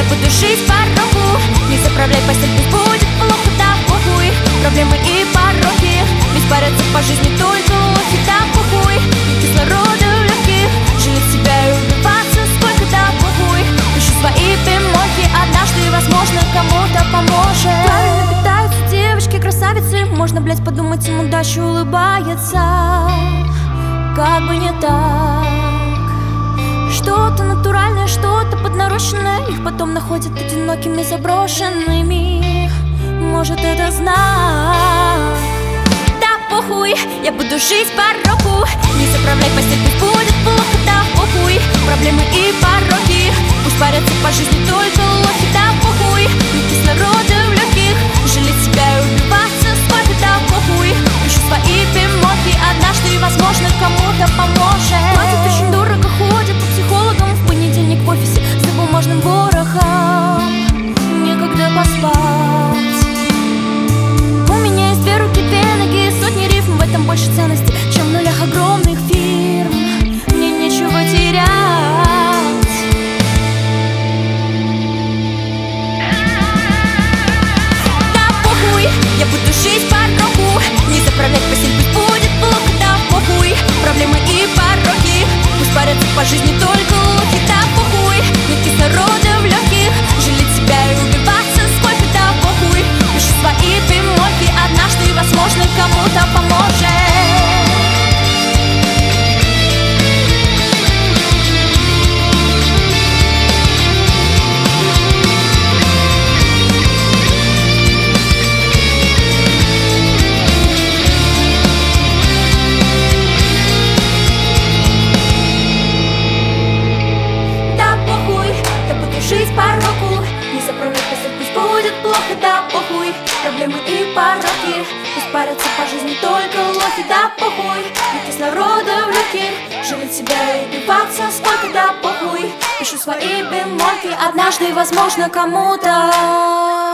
буду жить по кругу. Не заправляй постель, пусть будет плохо, да похуй. Проблемы и пороки, ведь парятся по жизни только лохи, да похуй. Нет кислорода в легких, жалеть себя и убиваться сколько, да похуй. Пишу свои бемольки, однажды, возможно, кому-то поможет. Правильно питаются девочки, красавицы. Можно, блять, подумать, им удача улыбается. Как бы не так. Что-то натуральное, что-то поднарощенное. Их потом находят одинокими, заброшенными. Может, это знак? Да похуй, я буду жить по року. Не заправляй постель, пусть будет плохо, да похуй. Проблемы и пороки, пусть парятся по жизни только лохи, да похуй. Нет кислорода в легких, жалеть себя и убиваться сколько, да похуй. Пишу свои бемолки, однажды, возможно, кому-то поможет. Платят очень дорого, ходят по психологам в понедельник в офисе за бумажным ворохом. Некогда поспать. У меня есть две руки, две ноги, сотни рифм. В этом больше ценности, чем в нулях огромных фирм. Мне нечего терять. Да похуй, я буду жить по року. Не заправлять постель, пусть будет плохо, да похуй. Проблемы и пороки, пусть парятся по жизни только лохи, да похуй. Нет кислорода в легких, жалеть себя и убиваться сколько, да похуй. Пишу свои бемольки, однажды, возможно, кому-то поможет. Жить по року, не заправлять постель, пусть будет плохо, да похуй. Проблемы и пороки, пусть парятся по жизни только лохи, да похуй. Нет кислорода в легких, жалеть себя и убиваться сколько, да похуй. Пишу свои бемольки, однажды, возможно, кому-то